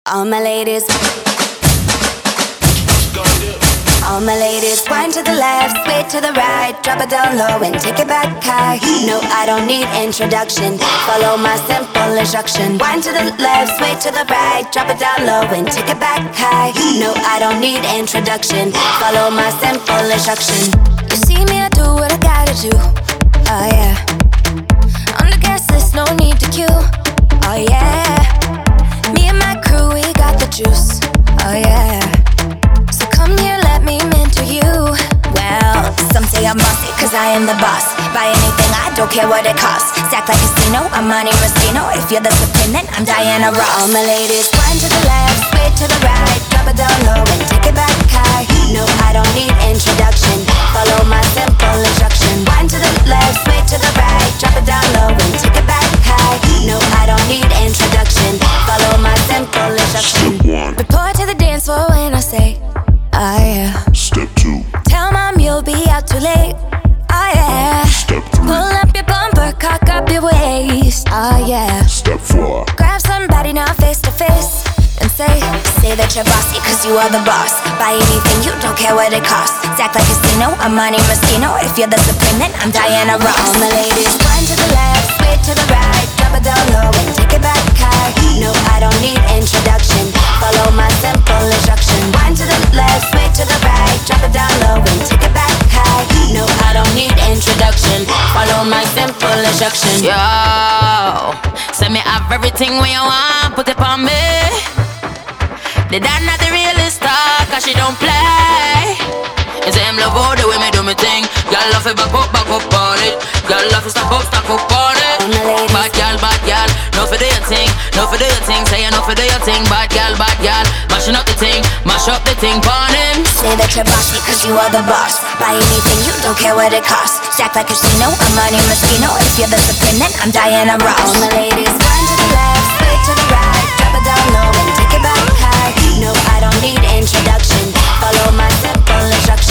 All my ladies, all my ladies, wind to the left, sway to the right, drop it down low and take it back high. No, I don't need introduction, follow my simple instruction. Wind to the left, sway to the right, drop it down low and take it back high. No, I don't need introduction, follow my simple instruction. You see me, I do what I gotta do, oh yeah. On the gas list, no need to queue, oh yeah. Me and my crew, we got the juice, oh yeah. So come here, let me mentor you. Well, some say I'm bossy, cause I am the boss. Buy anything, I don't care what it costs. Stack like casino, I'm Monte Moschino. If you're the supreme, then I'm Diana Ross. All my ladies, wind to the left, sway to the right, drop it down low and take it back high. No, I don't need introduction, follow my simple instruction. Wind to the left, sway to the right, drop it down low and take it back high. No, I don't need introduction, follow my simple instruction. Step 1. Report to the dance floor when I say, oh yeah. Step 2. Tell mom you'll be out too late, oh yeah. Step 3. Pull up your bumper, cock up your waist, oh yeah. Step 4. Grab somebody now face to face and say that you're bossy, cause you are the boss. Buy anything, you don't care what it costs. Stack like casino, I'm Monte Moschino. If you're the supreme, then I'm Diana Ross. All my ladies, wind to the left, sway to the right, drop it down low and take it back high. No, I don't need introduction, follow my simple instruction. Wind to the left, sway to the right, drop it down low and take it back high. No, I don't need introduction, follow my simple instruction. Yo, send me have everything when you want, put it on me. The dad not the realest star, cause she don't play. It's him love all the way me do me thing. Y'all love it back up on it. Y'all love it stack up on it. Bad gal, no for do your thing, no for do your thing. Say no for do your thing, bad gal, mashing up the thing, mash up the thing, burn him. Say that you're bossy, cause you are the boss. Buy anything, you don't care what it costs. Stack like casino, I'm Monte Moschino. If you're the supreme, then I'm Diana Ross. All my ladies, wind to the left, sway to the right, drop it down low and take it back high. No, I don't need introduction, follow my simple instruction.